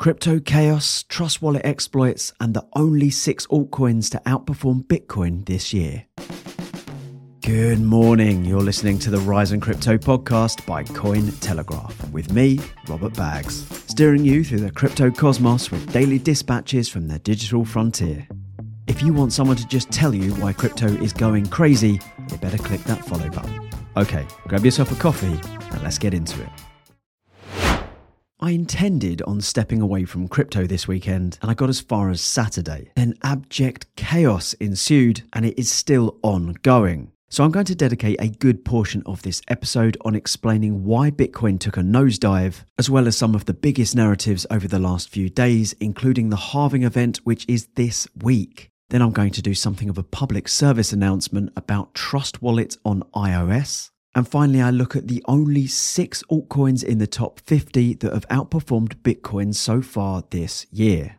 Crypto chaos, Trust Wallet exploits, and the only 6 altcoins to outperform Bitcoin this year. Good morning. You're listening to the Rise in Crypto podcast by Cointelegraph with me, Robert Baggs, steering you through the crypto cosmos with daily dispatches from the digital frontier. If you want someone to just tell you why crypto is going crazy, you better click that follow button. Okay, grab yourself a coffee and let's get into it. I intended on stepping away from crypto this weekend and I got as far as Saturday. Then abject chaos ensued and it is still ongoing. So I'm going to dedicate a good portion of this episode on explaining why Bitcoin took a nosedive, as well as some of the biggest narratives over the last few days, including the halving event, which is this week. Then I'm going to do something of a public service announcement about Trust Wallet on iOS. And finally, I look at the only 6 altcoins in the top 50 that have outperformed Bitcoin so far this year.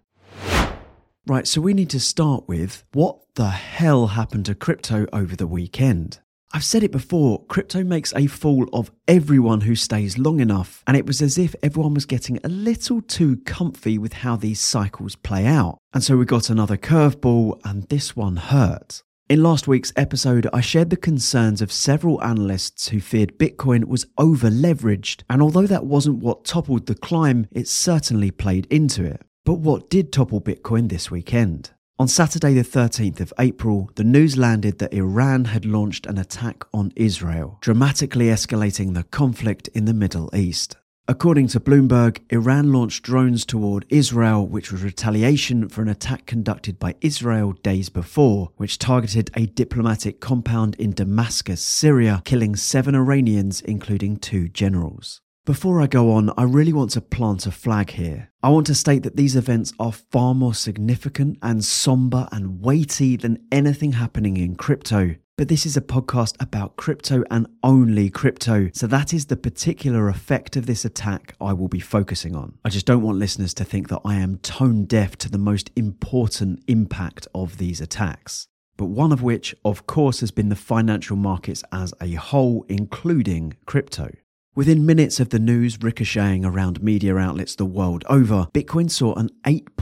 Right, so we need to start with what the hell happened to crypto over the weekend? I've said it before, crypto makes a fool of everyone who stays long enough, and it was as if everyone was getting a little too comfy with how these cycles play out. And so we got another curveball, and this one hurt. In last week's episode, I shared the concerns of several analysts who feared Bitcoin was over-leveraged, and although that wasn't what toppled the climb, it certainly played into it. But what did topple Bitcoin this weekend? On Saturday the 13th of April, the news landed that Iran had launched an attack on Israel, dramatically escalating the conflict in the Middle East. According to Bloomberg, Iran launched drones toward Israel, which was retaliation for an attack conducted by Israel days before, which targeted a diplomatic compound in Damascus, Syria, killing 7 Iranians, including 2 generals. Before I go on, I really want to plant a flag here. I want to state that these events are far more significant and somber and weighty than anything happening in crypto. But this is a podcast about crypto and only crypto, so that is the particular effect of this attack I will be focusing on. I just don't want listeners to think that I am tone deaf to the most important impact of these attacks. But one of which, of course, has been the financial markets as a whole, including crypto. Within minutes of the news ricocheting around media outlets the world over, Bitcoin saw an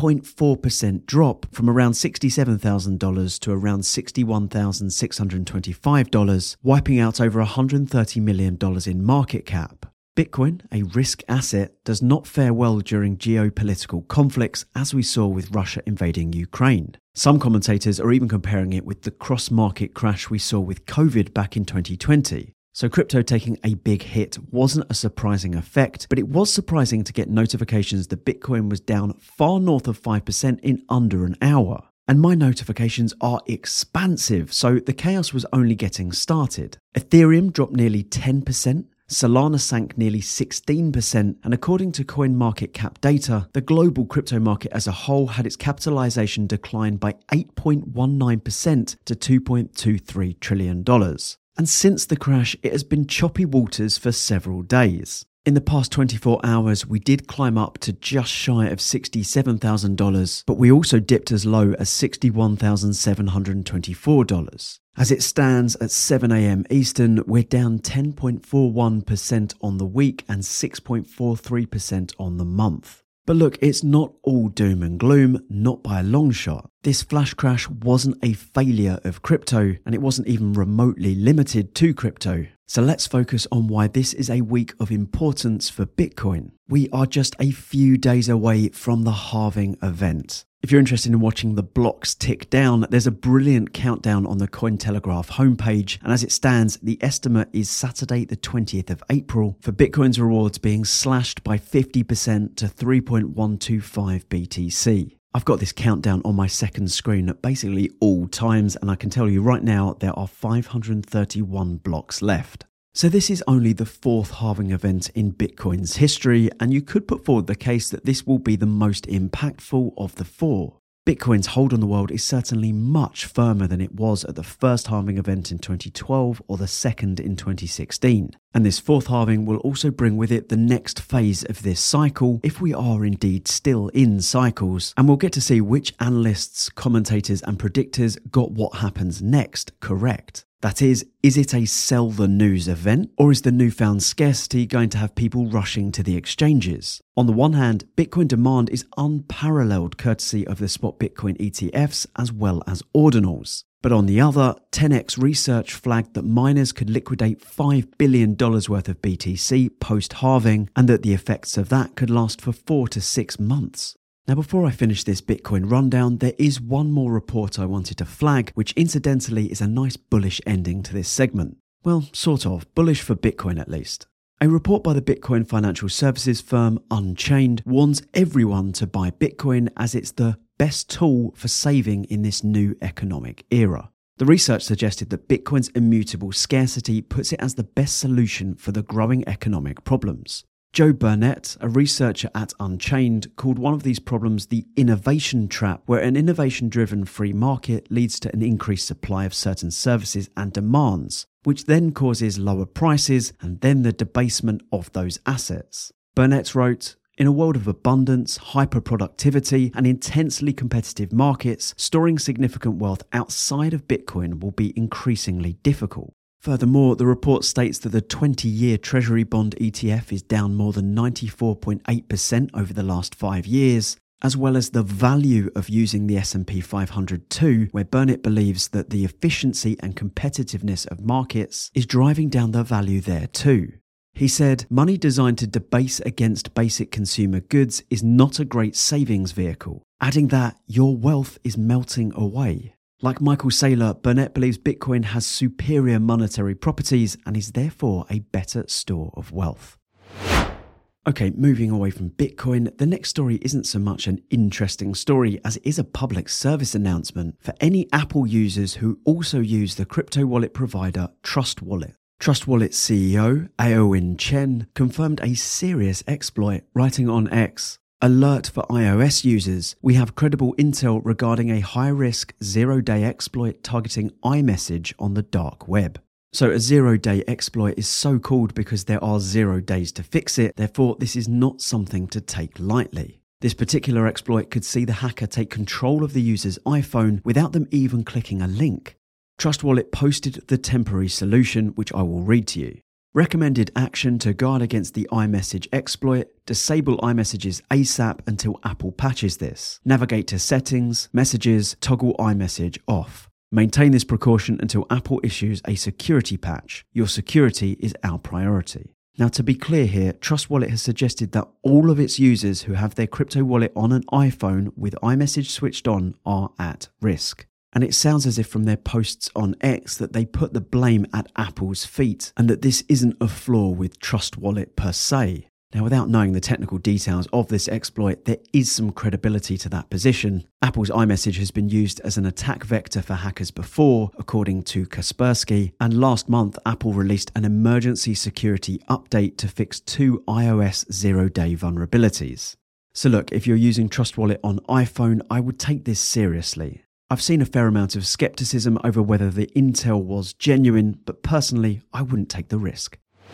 8.4% drop from around $67,000 to around $61,625, wiping out over $130 million in market cap. Bitcoin, a risk asset, does not fare well during geopolitical conflicts, as we saw with Russia invading Ukraine. Some commentators are even comparing it with the cross-market crash we saw with COVID back in 2020. So crypto taking a big hit wasn't a surprising effect, but it was surprising to get notifications that Bitcoin was down far north of 5% in under an hour. And my notifications are expansive, so the chaos was only getting started. Ethereum dropped nearly 10%, Solana sank nearly 16%, and according to CoinMarketCap data, the global crypto market as a whole had its capitalization decline by 8.19% to $2.23 trillion. And since the crash, it has been choppy waters for several days. In the past 24 hours, we did climb up to just shy of $67,000, but we also dipped as low as $61,724. As it stands at 7 a.m. Eastern, we're down 10.41% on the week and 6.43% on the month. But look, it's not all doom and gloom, not by a long shot. This flash crash wasn't a failure of crypto, and it wasn't even remotely limited to crypto. So let's focus on why this is a week of importance for Bitcoin. We are just a few days away from the halving event. If you're interested in watching the blocks tick down, there's a brilliant countdown on the Cointelegraph homepage, and as it stands, the estimate is Saturday the 20th of April for Bitcoin's rewards being slashed by 50% to 3.125 BTC. I've got this countdown on my second screen at basically all times, and I can tell you right now there are 531 blocks left. So this is only the 4th halving event in Bitcoin's history, and you could put forward the case that this will be the most impactful of the 4. Bitcoin's hold on the world is certainly much firmer than it was at the first halving event in 2012 or the second in 2016. And this 4th halving will also bring with it the next phase of this cycle, if we are indeed still in cycles, and we'll get to see which analysts, commentators and predictors got what happens next correct. That is it a sell the news event, or is the newfound scarcity going to have people rushing to the exchanges? On the one hand, Bitcoin demand is unparalleled courtesy of the spot Bitcoin ETFs as well as ordinals. But on the other, 10x Research flagged that miners could liquidate $5 billion worth of BTC post-halving, and that the effects of that could last for 4 to 6 months. Now, before I finish this Bitcoin rundown, there is one more report I wanted to flag, which incidentally is a nice bullish ending to this segment. Well, sort of, bullish for Bitcoin at least. A report by the Bitcoin financial services firm Unchained warns everyone to buy Bitcoin as it's the best tool for saving in this new economic era. The research suggested that Bitcoin's immutable scarcity puts it as the best solution for the growing economic problems. Joe Burnett, a researcher at Unchained, called one of these problems the innovation trap, where an innovation-driven free market leads to an increased supply of certain services and demands, which then causes lower prices and then the debasement of those assets. Burnett wrote, "In a world of abundance, hyper-productivity, and intensely competitive markets, storing significant wealth outside of Bitcoin will be increasingly difficult." Furthermore, the report states that the 20-year Treasury bond ETF is down more than 94.8% over the last 5 years, as well as the value of using the S&P 500 too, where Burnett believes that the efficiency and competitiveness of markets is driving down the value there too. He said, "Money designed to debase against basic consumer goods is not a great savings vehicle," adding that your wealth is melting away. Like Michael Saylor, Burnett believes Bitcoin has superior monetary properties and is therefore a better store of wealth. Okay, moving away from Bitcoin, the next story isn't so much an interesting story as it is a public service announcement for any Apple users who also use the crypto wallet provider Trust Wallet. Trust Wallet CEO Aoin Chen confirmed a serious exploit, writing on X, "Alert for iOS users. We have credible intel regarding a high-risk zero-day exploit targeting iMessage on the dark web." So a zero-day exploit is so called because there are 0 days to fix it, therefore this is not something to take lightly. This particular exploit could see the hacker take control of the user's iPhone without them even clicking a link. Trust Wallet posted the temporary solution, which I will read to you. Recommended action to guard against the iMessage exploit: disable iMessages ASAP until Apple patches this. Navigate to Settings, Messages, toggle iMessage off. Maintain this precaution until Apple issues a security patch. Your security is our priority. Now, to be clear here, Trust Wallet has suggested that all of its users who have their crypto wallet on an iPhone with iMessage switched on are at risk. And it sounds as if from their posts on X that they put the blame at Apple's feet and that this isn't a flaw with Trust Wallet per se. Now, without knowing the technical details of this exploit, there is some credibility to that position. Apple's iMessage has been used as an attack vector for hackers before, according to Kaspersky, and last month Apple released an emergency security update to fix 2 iOS 0-day vulnerabilities. So look, if you're using Trust Wallet on iPhone, I would take this seriously. I've seen a fair amount of skepticism over whether the intel was genuine, but personally, I wouldn't take the risk.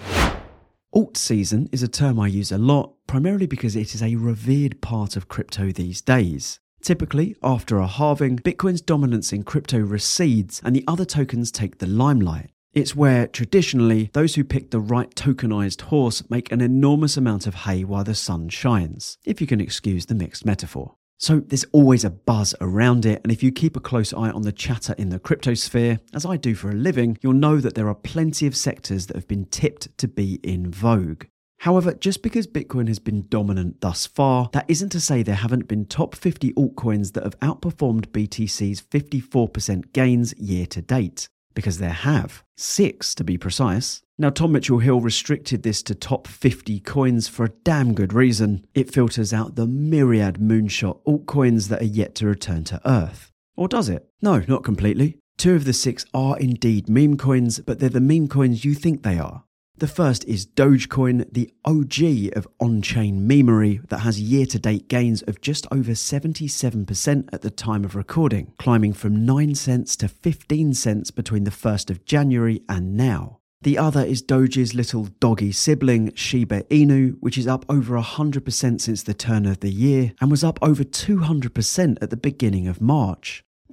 Alt season is a term I use a lot, primarily because it is a revered part of crypto these days. Typically, after a halving, Bitcoin's dominance in crypto recedes and the other tokens take the limelight. It's where, traditionally, those who pick the right tokenized horse make an enormous amount of hay while the sun shines, if you can excuse the mixed metaphor. So there's always a buzz around it, and if you keep a close eye on the chatter in the crypto sphere, as I do for a living, you'll know that there are plenty of sectors that have been tipped to be in vogue. However, just because Bitcoin has been dominant thus far, that isn't to say there haven't been top 50 altcoins that have outperformed BTC's 54% gains year to date. Because there have. 6 to be precise. Now, Tom Mitchell-Hill restricted this to top 50 coins for a damn good reason. It filters out the myriad moonshot altcoins that are yet to return to Earth. Or does it? No, not completely. 2 of the 6 are indeed meme coins, but they're the meme coins you think they are. The first is Dogecoin, the OG of on-chain memery that has year-to-date gains of just over 77% at the time of recording, climbing from 9 cents to 15 cents between the 1st of January and now. The other is Doge's little doggy sibling, Shiba Inu, which is up over 100% since the turn of the year and was up over 200% at the beginning of March.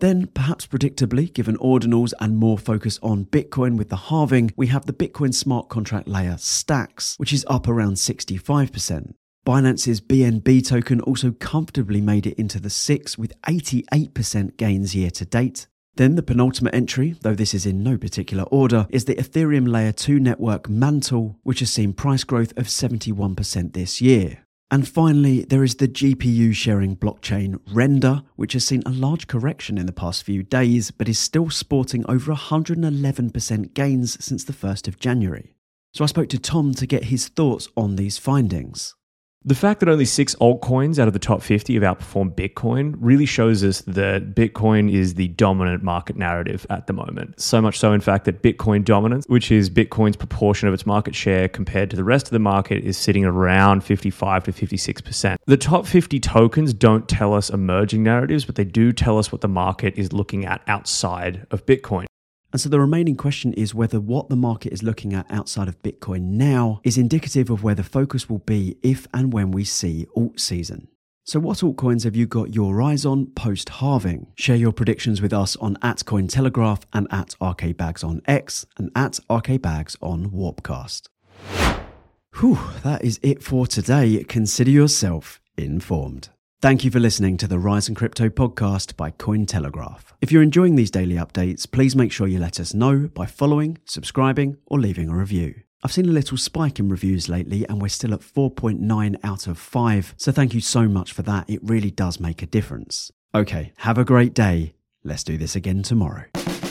Then, perhaps predictably, given ordinals and more focus on Bitcoin with the halving, we have the Bitcoin smart contract layer Stacks, which is up around 65%. Binance's BNB token also comfortably made it into the 6 with 88% gains year to date. Then the penultimate entry, though this is in no particular order, is the Ethereum Layer 2 network Mantle, which has seen price growth of 71% this year. And finally, there is the GPU sharing blockchain Render, which has seen a large correction in the past few days, but is still sporting over 111% gains since the 1st of January. So I spoke to Tom to get his thoughts on these findings. The fact that only 6 altcoins out of the top 50 have outperformed Bitcoin really shows us that Bitcoin is the dominant market narrative at the moment. So much so, in fact, that Bitcoin dominance, which is Bitcoin's proportion of its market share compared to the rest of the market, is sitting around 55 to 56%. The top 50 tokens don't tell us emerging narratives, but they do tell us what the market is looking at outside of Bitcoin. And so the remaining question is whether what the market is looking at outside of Bitcoin now is indicative of where the focus will be if and when we see alt season. So what altcoins have you got your eyes on post-halving? Share your predictions with us on @Cointelegraph and @RKBags on X and @RKBags on Warpcast. Whew, that is it for today. Consider yourself informed. Thank you for listening to the Rise in Crypto podcast by Cointelegraph. If you're enjoying these daily updates, please make sure you let us know by following, subscribing, or leaving a review. I've seen a little spike in reviews lately and we're still at 4.9 out of 5, so thank you so much for that. It really does make a difference. Okay, have a great day. Let's do this again tomorrow.